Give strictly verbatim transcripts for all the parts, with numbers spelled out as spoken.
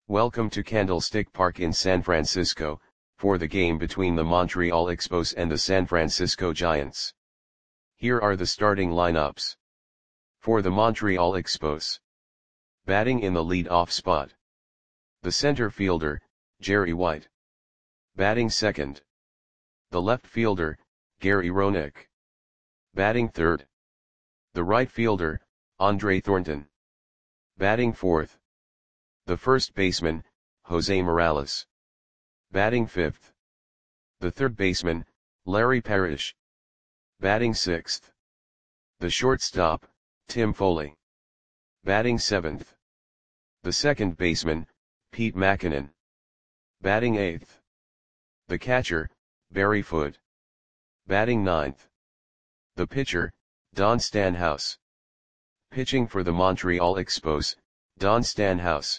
Welcome to Candlestick Park in San Francisco, for the game between the Montreal Expos and the San Francisco Giants. Here are the starting lineups. For the Montreal Expos. Batting in the lead-off spot. The center fielder, Jerry White. Batting second. The left fielder, Gary Roenick. Batting third. The right fielder, Andre Thornton. Batting fourth. The first baseman, Jose Morales. Batting fifth. The third baseman, Larry Parrish. Batting sixth. The shortstop, Tim Foley. Batting seventh. The second baseman, Pete Mackinnon. Batting eighth. The catcher, Barry Foote. Batting ninth. The pitcher, Don Stanhouse. Pitching for the Montreal Expos, Don Stanhouse.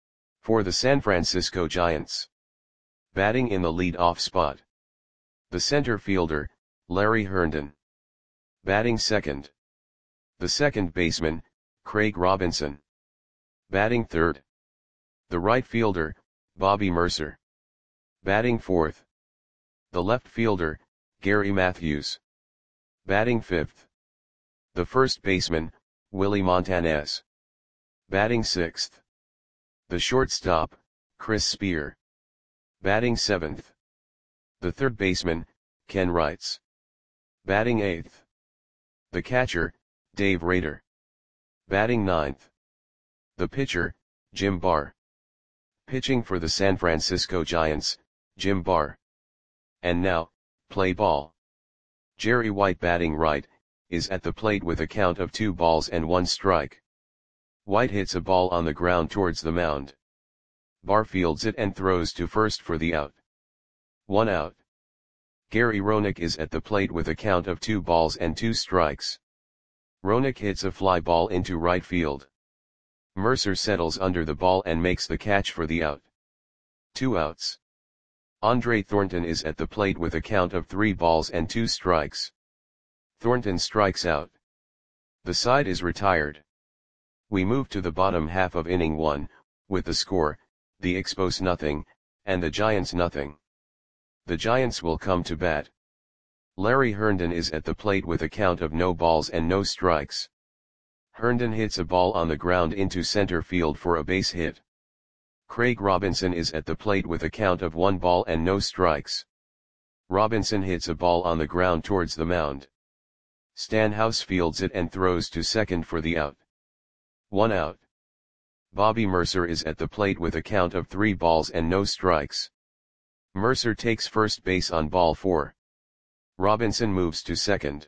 For the San Francisco Giants. Batting in the lead-off spot. The center fielder, Larry Herndon. Batting second. The second baseman, Craig Robinson. Batting third. The right fielder, Bobby Murcer. Batting fourth. The left fielder, Gary Matthews. Batting fifth. The first baseman, Willie Montanez. Batting sixth. The shortstop, Chris Spear. Batting seventh. The third baseman, Ken Wrights. Batting eighth. The catcher, Dave Rader. Batting ninth. The pitcher, Jim Barr. Pitching for the San Francisco Giants, Jim Barr. And now, play ball. Jerry White batting right, is at the plate with a count of two balls and one strike. White hits a ball on the ground towards the mound. Barr fields it and throws to first for the out. One out. Gary Roenick is at the plate with a count of two balls and two strikes. Roenick hits a fly ball into right field. Murcer settles under the ball and makes the catch for the out. Two outs. Andre Thornton is at the plate with a count of three balls and two strikes. Thornton strikes out. The side is retired. We move to the bottom half of inning one, with the score, the Expos nothing, and the Giants nothing. The Giants will come to bat. Larry Herndon is at the plate with a count of no balls and no strikes. Herndon hits a ball on the ground into center field for a base hit. Craig Robinson is at the plate with a count of one ball and no strikes. Robinson hits a ball on the ground towards the mound. Stanhouse fields it and throws to second for the out. One out. Bobby Murcer is at the plate with a count of three balls and no strikes. Murcer takes first base on ball four. Robinson moves to second.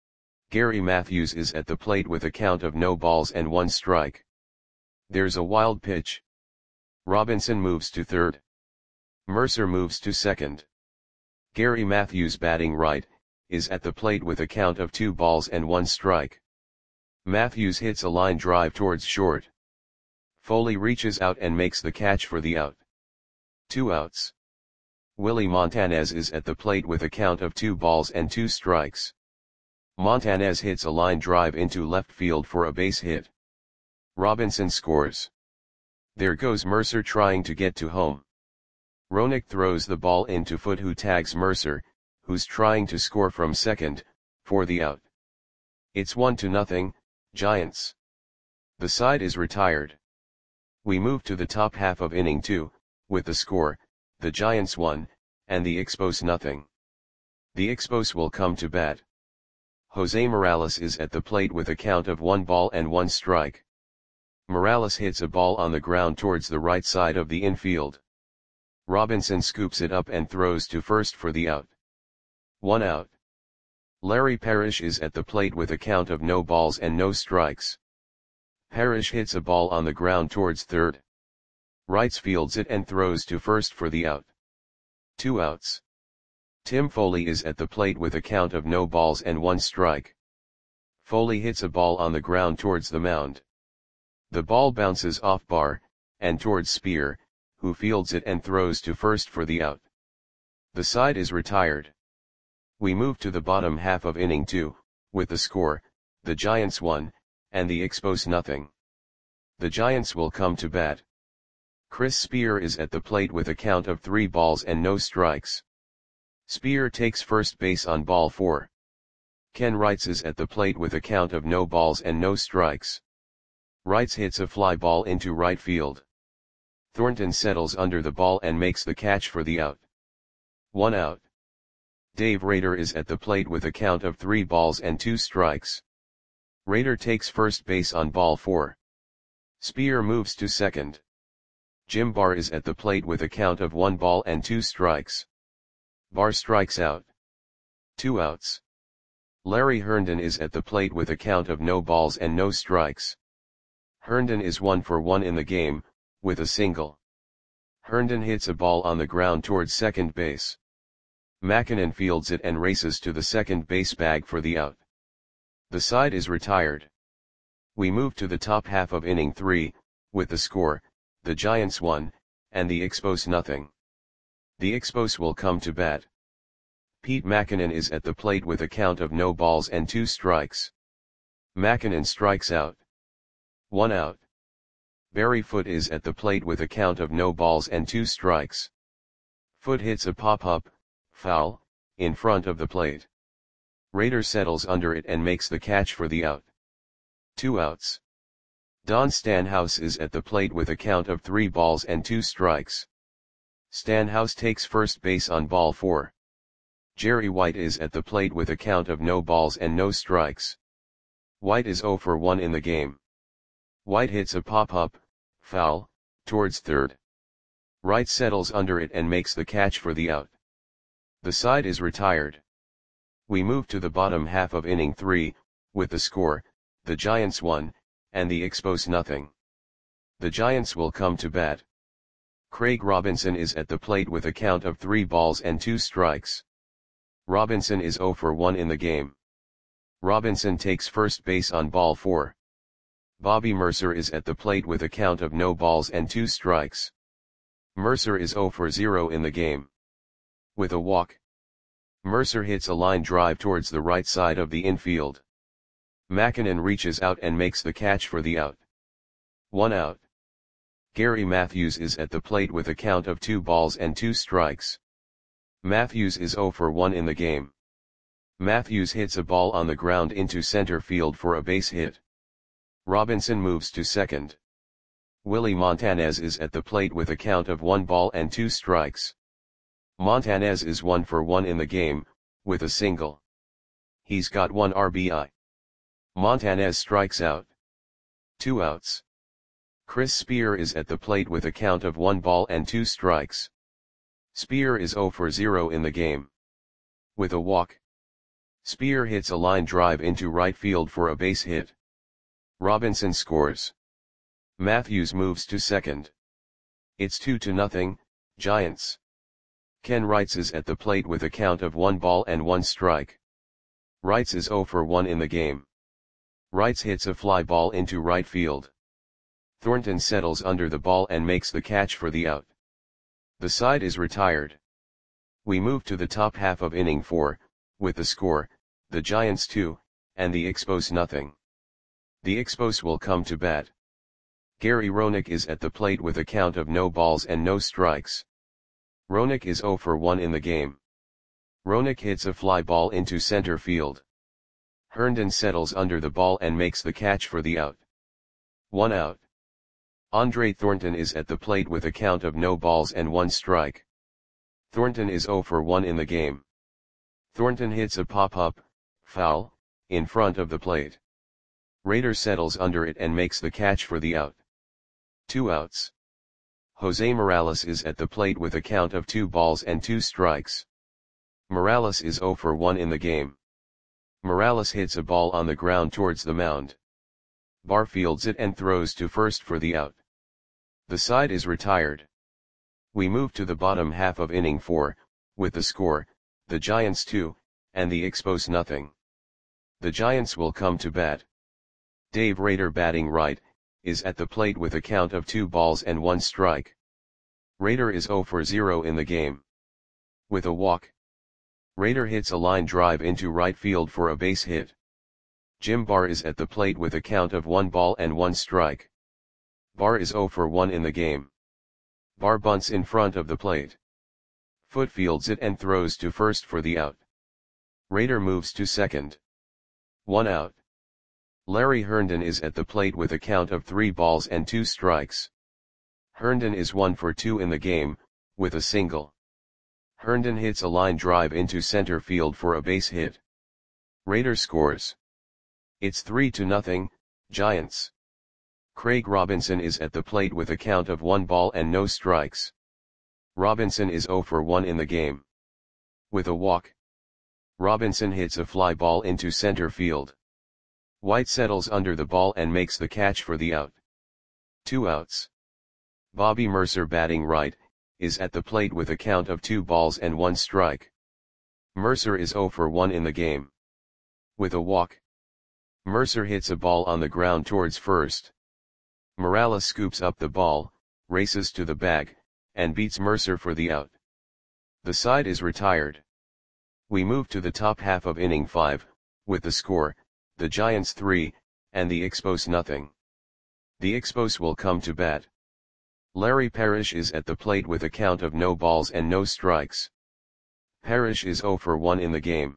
Gary Matthews is at the plate with a count of no balls and one strike. There's a wild pitch. Robinson moves to third. Murcer moves to second. Gary Matthews batting right, is at the plate with a count of two balls and one strike. Matthews hits a line drive towards short. Foley reaches out and makes the catch for the out. Two outs. Willie Montanez is at the plate with a count of two balls and two strikes. Montanez hits a line drive into left field for a base hit. Robinson scores. There goes Murcer trying to get to home. Roenick throws the ball into Foote, who tags Murcer, who's trying to score from second, for the out. It's one to nothing, Giants. The side is retired. We move to the top half of inning two, with the score, the Giants one, and the Expos nothing. The Expos will come to bat. Jose Morales is at the plate with a count of one ball and one strike. Morales hits a ball on the ground towards the right side of the infield. Robinson scoops it up and throws to first for the out. One out. Larry Parrish is at the plate with a count of no balls and no strikes. Parrish hits a ball on the ground towards third. Wrights fields it and throws to first for the out. Two outs. Tim Foley is at the plate with a count of no balls and one strike. Foley hits a ball on the ground towards the mound. The ball bounces off Barr, and towards Spear, who fields it and throws to first for the out. The side is retired. We move to the bottom half of inning two, with the score, the Giants one, and the Expos nothing. The Giants will come to bat. Chris Spear is at the plate with a count of three balls and no strikes. Spear takes first base on ball four. Ken Wrights is at the plate with a count of no balls and no strikes. Wrights hits a fly ball into right field. Thornton settles under the ball and makes the catch for the out. One out. Dave Rader is at the plate with a count of three balls and two strikes. Rader takes first base on ball four. Spear moves to second. Jim Barr is at the plate with a count of one ball and two strikes. Barr strikes out. Two outs. Larry Herndon is at the plate with a count of no balls and no strikes. Herndon is one for one in the game, with a single. Herndon hits a ball on the ground towards second base. McKinnon fields it and races to the second base bag for the out. The side is retired. We move to the top half of inning three, with the score, the Giants one, and the Expos nothing. The Expos will come to bat. Pete McKinnon is at the plate with a count of no balls and two strikes. McKinnon strikes out. One out. Barry Foote is at the plate with a count of no balls and two strikes. Foote hits a pop-up, foul, in front of the plate. Rader settles under it and makes the catch for the out. Two outs. Don Stanhouse is at the plate with a count of three balls and two strikes. Stanhouse takes first base on ball four. Jerry White is at the plate with a count of no balls and no strikes. White is zero for one in the game. White hits a pop-up, foul, towards third. Wright settles under it and makes the catch for the out. The side is retired. We move to the bottom half of inning three, with the score, the Giants one, and the Expos nothing. The Giants will come to bat. Craig Robinson is at the plate with a count of three balls and two strikes. Robinson is zero for one in the game. Robinson takes first base on ball four. Bobby Mercer is at the plate with a count of no balls and two strikes. Mercer is zero for zero in the game. With a walk. Mercer hits a line drive towards the right side of the infield. McKinnon reaches out and makes the catch for the out. One out. Gary Matthews is at the plate with a count of two balls and two strikes. Matthews is zero for one in the game. Matthews hits a ball on the ground into center field for a base hit. Robinson moves to second. Willie Montanez is at the plate with a count of one ball and two strikes. Montanez is one for one in the game, with a single. He's got one R B I. Montanez strikes out. Two outs. Chris Spear is at the plate with a count of one ball and two strikes. Spear is zero for zero in the game. With a walk. Spear hits a line drive into right field for a base hit. Robinson scores. Matthews moves to second. It's two to nothing, Giants. Ken Wrights is at the plate with a count of one ball and one strike. Wrights is zero for one in the game. Wrights hits a fly ball into right field. Thornton settles under the ball and makes the catch for the out. The side is retired. We move to the top half of inning four, with the score, the Giants two, and the Expos nothing. The Expos will come to bat. Gary Roenick is at the plate with a count of no balls and no strikes. Roenick is zero for one in the game. Roenick hits a fly ball into center field. Herndon settles under the ball and makes the catch for the out. One out. Andre Thornton is at the plate with a count of no balls and one strike. Thornton is zero for one in the game. Thornton hits a pop-up, foul, in front of the plate. Rader settles under it and makes the catch for the out. Two outs. Jose Morales is at the plate with a count of two balls and two strikes. Morales is zero for one in the game. Morales hits a ball on the ground towards the mound. Barr fields it and throws to first for the out. The side is retired. We move to the bottom half of inning four, with the score, the Giants two, and the Expos nothing. The Giants will come to bat. Dave Rader batting right, is at the plate with a count of two balls and one strike. Rader is zero for zero in the game. With a walk. Rader hits a line drive into right field for a base hit. Jim Barr is at the plate with a count of one ball and one strike. Barr is zero for one in the game. Barr bunts in front of the plate. Foot fields it and throws to first for the out. Raider moves to second. One out. Larry Herndon is at the plate with a count of three balls and two strikes. Herndon is one for two in the game, with a single. Herndon hits a line drive into center field for a base hit. Raider scores. It's three to nothing, Giants. Craig Robinson is at the plate with a count of one ball and no strikes. Robinson is zero for one in the game. With a walk, Robinson hits a fly ball into center field. White settles under the ball and makes the catch for the out. Two outs. Bobby Mercer, batting right, is at the plate with a count of two balls and one strike. Mercer is zero for one in the game. With a walk, Mercer hits a ball on the ground towards first. Morales scoops up the ball, races to the bag, and beats Mercer for the out. The side is retired. We move to the top half of inning five, with the score, the Giants three, and the Expos nothing. The Expos will come to bat. Larry Parrish is at the plate with a count of no balls and no strikes. Parrish is zero for one in the game.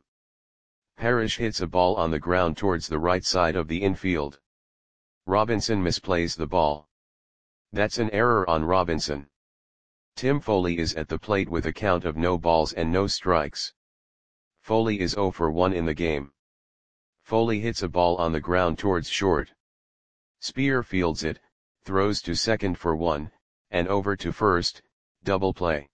Parrish hits a ball on the ground towards the right side of the infield. Robinson misplays the ball. That's an error on Robinson. Tim Foley is at the plate with a count of no balls and no strikes. Foley is zero for one in the game. Foley hits a ball on the ground towards short. Spear fields it, throws to second for one, and over to first, double play.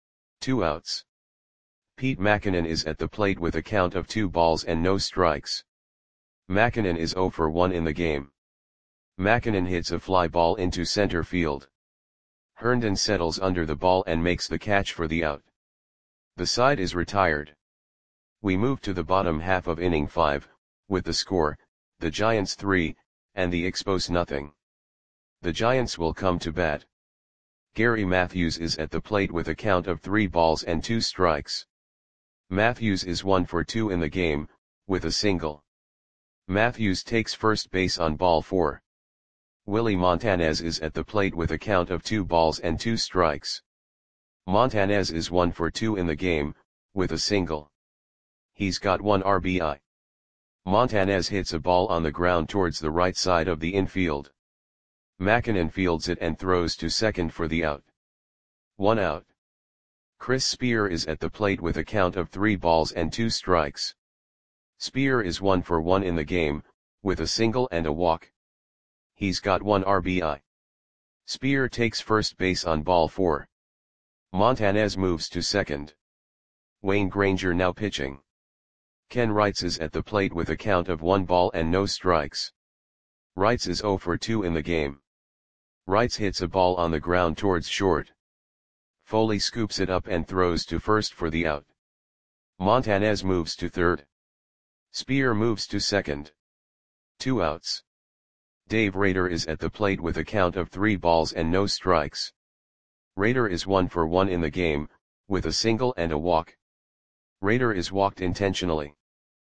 Two outs. Pete Mackinnon is at the plate with a count of two balls and no strikes. Mackinnon is zero for one in the game. Mackinnon hits a fly ball into center field. Herndon settles under the ball and makes the catch for the out. The side is retired. We move to the bottom half of inning five, with the score, the Giants three, and the Expos nothing. The Giants will come to bat. Gary Matthews is at the plate with a count of three balls and two strikes. Matthews is one for two in the game, with a single. Matthews takes first base on ball four. Willie Montanez is at the plate with a count of two balls and two strikes. Montanez is one for two in the game, with a single. He's got one R B I. Montanez hits a ball on the ground towards the right side of the infield. Mackinnon fields it and throws to second for the out. One out. Chris Spear is at the plate with a count of three balls and two strikes. Spear is one for one in the game, with a single and a walk. He's got one R B I. Spear takes first base on ball four. Montanez moves to second. Wayne Granger now pitching. Ken Wrights is at the plate with a count of one ball and no strikes. Wrights is zero for two in the game. Wrights hits a ball on the ground towards short. Foley scoops it up and throws to first for the out. Montanez moves to third. Spear moves to second. Two outs. Dave Raider is at the plate with a count of three balls and no strikes. Raider is one for one in the game, with a single and a walk. Raider is walked intentionally.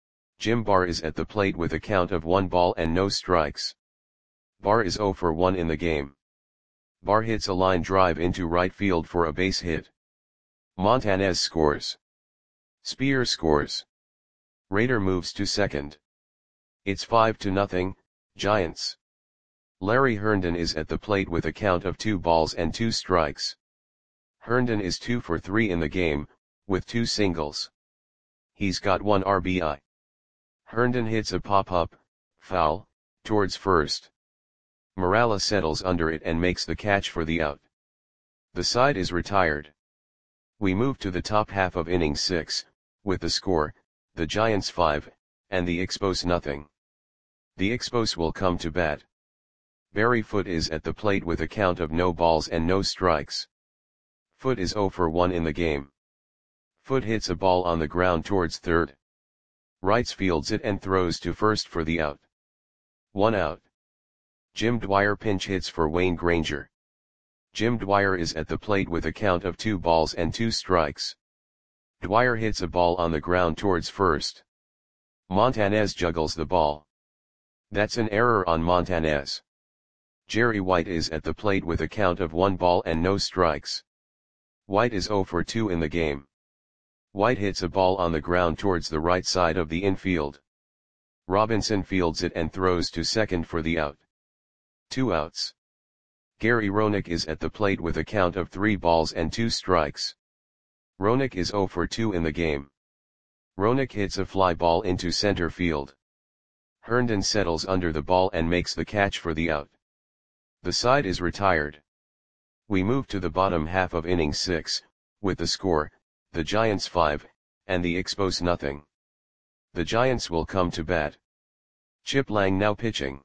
Jim Barr is at the plate with a count of one ball and no strikes. Barr is zero for one in the game. Barr hits a line drive into right field for a base hit. Montanez scores. Spear scores. Raider moves to second. It's five to nothing, Giants. Larry Herndon is at the plate with a count of two balls and two strikes. Herndon is two for three in the game, with two singles. He's got one R B I. Herndon hits a pop-up, foul, towards first. Morales settles under it and makes the catch for the out. The side is retired. We move to the top half of inning six, with the score, the Giants five, and the Expos nothing. The Expos will come to bat. Barry Foote is at the plate with a count of no balls and no strikes. Foote is zero for one in the game. Foote hits a ball on the ground towards third. Wrights fields it and throws to first for the out. One out. Jim Dwyer pinch hits for Wayne Granger. Jim Dwyer is at the plate with a count of two balls and two strikes. Dwyer hits a ball on the ground towards first. Montanez juggles the ball. That's an error on Montanez. Jerry White is at the plate with a count of one ball and no strikes. White is zero for two in the game. White hits a ball on the ground towards the right side of the infield. Robinson fields it and throws to second for the out. Two outs. Gary Roenick is at the plate with a count of three balls and two strikes. Roenick is zero for two in the game. Roenick hits a fly ball into center field. Herndon settles under the ball and makes the catch for the out. The side is retired. We move to the bottom half of inning six, with the score, the Giants five, and the Expos nothing. The Giants will come to bat. Chip Lang now pitching.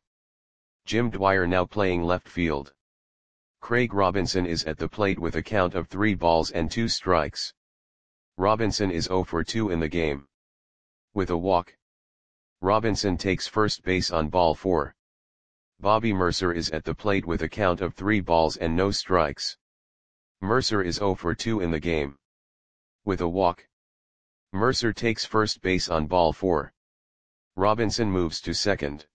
Jim Dwyer now playing left field. Craig Robinson is at the plate with a count of three balls and two strikes. Robinson is zero for two in the game. With a walk. Robinson takes first base on ball four. Bobby Mercer is at the plate with a count of three balls and no strikes. Mercer is zero for two in the game. With a walk. Mercer takes first base on ball four. Robinson moves to second.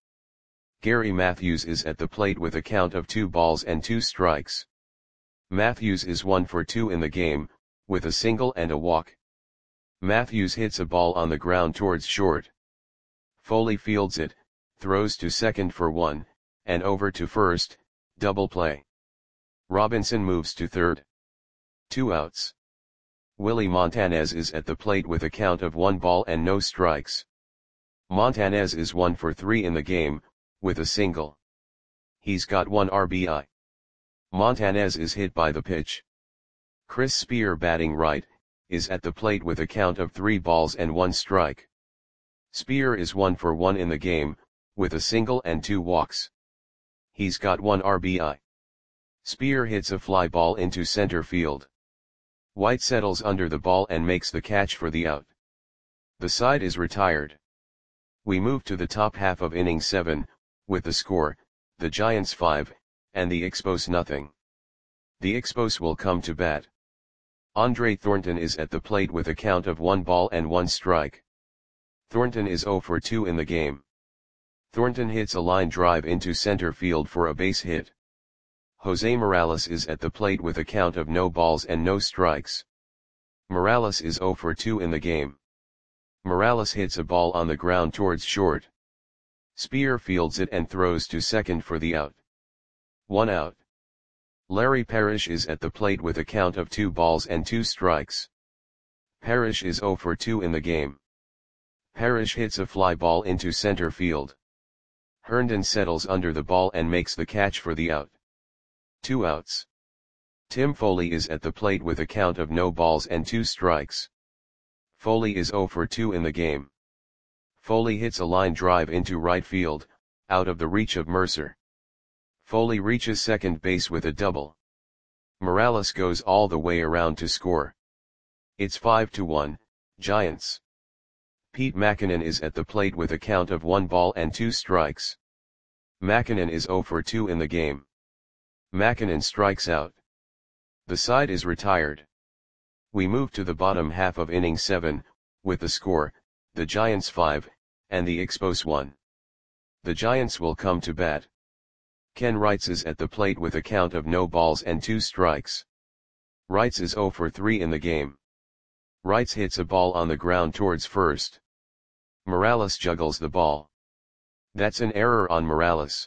Gary Matthews is at the plate with a count of two balls and two strikes. Matthews is one for two in the game, with a single and a walk. Matthews hits a ball on the ground towards short. Foley fields it, throws to second for one, and over to first, double play. Robinson moves to third. Two outs. Willie Montanez is at the plate with a count of one ball and no strikes. Montanez is one for three in the game, with a single. He's got one R B I. Montanez is hit by the pitch. Chris Spear, batting right, is at the plate with a count of three balls and one strike. Spear is one for one in the game, with a single and two walks. He's got one R B I. Spear hits a fly ball into center field. White settles under the ball and makes the catch for the out. The side is retired. We move to the top half of inning seven, with the score, the Giants five, and the Expos nothing. The Expos will come to bat. Andre Thornton is at the plate with a count of one ball and one strike. Thornton is zero for two in the game. Thornton hits a line drive into center field for a base hit. Jose Morales is at the plate with a count of no balls and no strikes. Morales is zero for two in the game. Morales hits a ball on the ground towards short. Spear fields it and throws to second for the out. One out. Larry Parrish is at the plate with a count of two balls and two strikes. Parrish is zero for two in the game. Parrish hits a fly ball into center field. Herndon settles under the ball and makes the catch for the out. Two outs. Tim Foley is at the plate with a count of no balls and two strikes. Foley is zero for two in the game. Foley hits a line drive into right field, out of the reach of Mercer. Foley reaches second base with a double. Morales goes all the way around to score. It's five to one, Giants. Pete Mackinnon is at the plate with a count of one ball and two strikes. Mackinnon is zero for two in the game. Mackinnon strikes out. The side is retired. We move to the bottom half of inning seven, with the score, the Giants five, and the Expos one. The Giants will come to bat. Ken Wrights is at the plate with a count of no balls and two strikes. Wrights is zero for three in the game. Wrights hits a ball on the ground towards first. Morales juggles the ball. That's an error on Morales.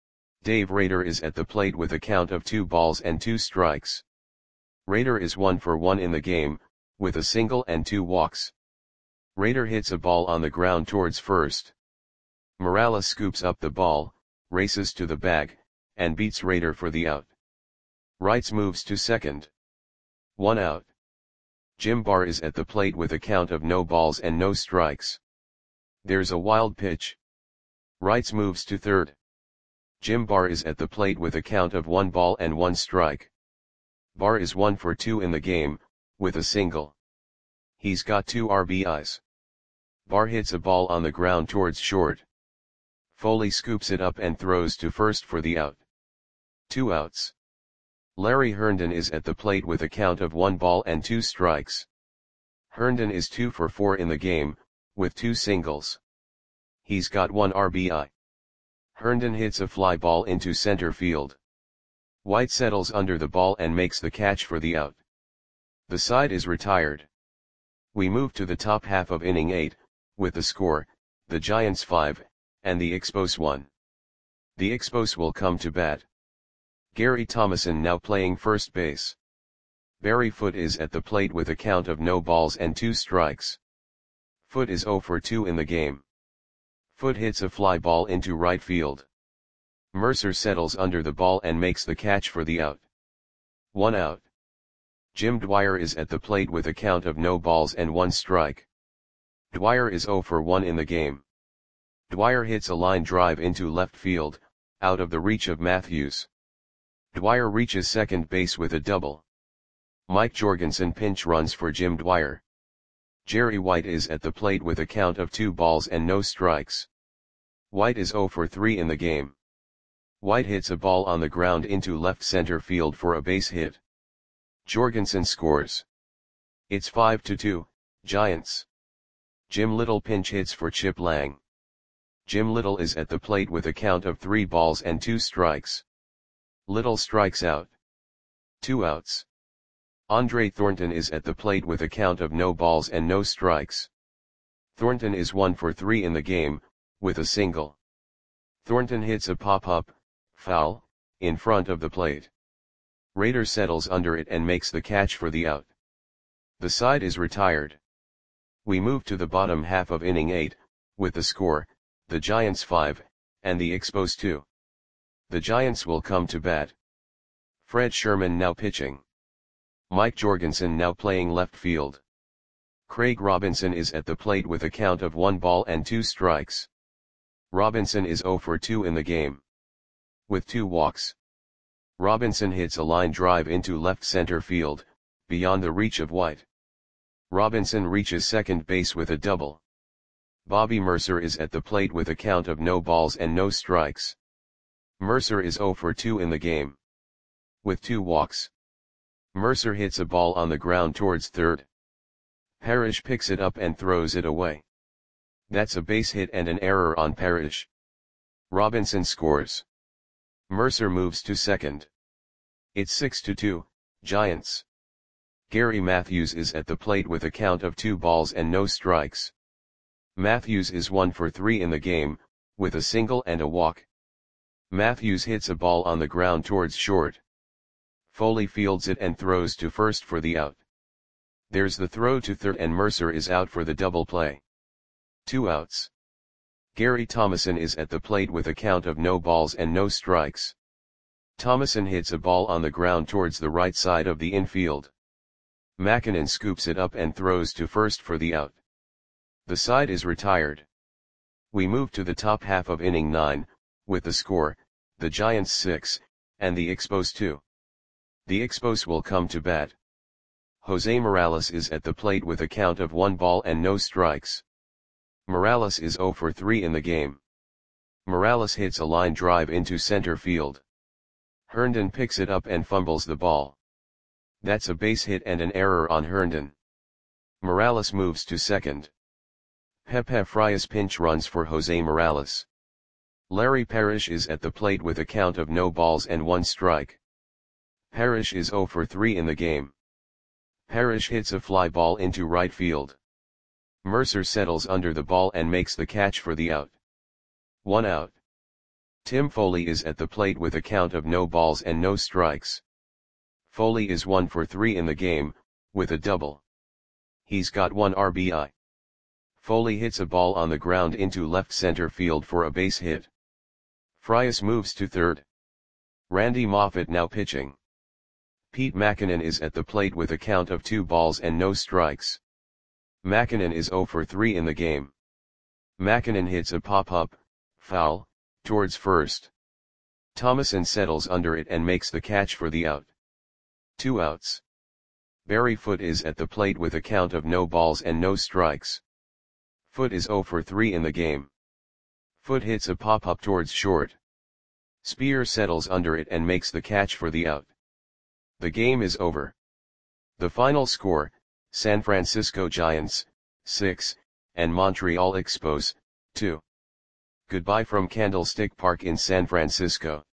Dave Rader is at the plate with a count of two balls and two strikes. Rader is one for one in the game, with a single and two walks. Rader hits a ball on the ground towards first. Morales scoops up the ball, races to the bag, and beats Rader for the out. Wrights moves to second. One out. Jim Barr is at the plate with a count of no balls and no strikes. There's a wild pitch. Wrights moves to third. Jim Barr is at the plate with a count of one ball and one strike. Barr is one for two in the game, with a single. He's got two R B Is. Barr hits a ball on the ground towards short. Foley scoops it up and throws to first for the out. Two outs. Larry Herndon is at the plate with a count of one ball and two strikes. Herndon is two for four in the game, with two singles. He's got one R B I. Herndon hits a fly ball into center field. White settles under the ball and makes the catch for the out. The side is retired. We move to the top half of inning eight, with the score, the Giants five, and the Expos one. The Expos will come to bat. Gary Thomason now playing first base. Barry Foote is at the plate with a count of no balls and two strikes. Foote is zero for two in the game. Foote hits a fly ball into right field. Mercer settles under the ball and makes the catch for the out. One out. Jim Dwyer is at the plate with a count of no balls and one strike. Dwyer is zero for one in the game. Dwyer hits a line drive into left field, out of the reach of Matthews. Dwyer reaches second base with a double. Mike Jorgensen pinch runs for Jim Dwyer. Jerry White is at the plate with a count of two balls and no strikes. White is zero for three in the game. White hits a ball on the ground into left center field for a base hit. Jorgensen scores. It's five to two, Giants. Jim Little pinch hits for Chip Lang. Jim Little is at the plate with a count of three balls and two strikes. Little strikes out. Two outs. Andre Thornton is at the plate with a count of no balls and no strikes. Thornton is one for three in the game, with a single. Thornton hits a pop-up, foul, in front of the plate. Rader settles under it and makes the catch for the out. The side is retired. We move to the bottom half of inning eight, with the score, the Giants five, and the Expos two. The Giants will come to bat. Fred Sherman now pitching. Mike Jorgensen now playing left field. Craig Robinson is at the plate with a count of one ball and two strikes. Robinson is zero for two in the game. With two walks. Robinson hits a line drive into left center field, beyond the reach of White. Robinson reaches second base with a double. Bobby Mercer is at the plate with a count of no balls and no strikes. Mercer is zero for two in the game. With two walks. Mercer hits a ball on the ground towards third. Parrish picks it up and throws it away. That's a base hit and an error on Parrish. Robinson scores. Mercer moves to second. It's six to two, Giants. Gary Matthews is at the plate with a count of two balls and no strikes. Matthews is one for three in the game, with a single and a walk. Matthews hits a ball on the ground towards short. Foley fields it and throws to first for the out. There's the throw to third and Mercer is out for the double play. Two outs. Gary Thomason is at the plate with a count of no balls and no strikes. Thomason hits a ball on the ground towards the right side of the infield. Mackinnon scoops it up and throws to first for the out. The side is retired. We move to the top half of inning nine, with the score, the Giants six, and the Expos two. The Expos will come to bat. Jose Morales is at the plate with a count of one ball and no strikes. Morales is zero for three in the game. Morales hits a line drive into center field. Herndon picks it up and fumbles the ball. That's a base hit and an error on Herndon. Morales moves to second. Pepe Frias pinch runs for Jose Morales. Larry Parrish is at the plate with a count of no balls and one strike. Parrish is zero for three in the game. Parrish hits a fly ball into right field. Mercer settles under the ball and makes the catch for the out. One out. Tim Foley is at the plate with a count of no balls and no strikes. Foley is one for three in the game, with a double. He's got one R B I. Foley hits a ball on the ground into left center field for a base hit. Frias moves to third. Randy Moffett now pitching. Pete Mackinnon is at the plate with a count of two balls and no strikes. Mackinnon is zero for three in the game. Mackinnon hits a pop-up, foul, towards first. Thomason settles under it and makes the catch for the out. Two outs. Barry Foote is at the plate with a count of no balls and no strikes. Foote is zero for three in the game. Foote hits a pop-up towards short. Spear settles under it and makes the catch for the out. The game is over. The final score, San Francisco Giants, six, and Montreal Expos, two. Goodbye from Candlestick Park in San Francisco.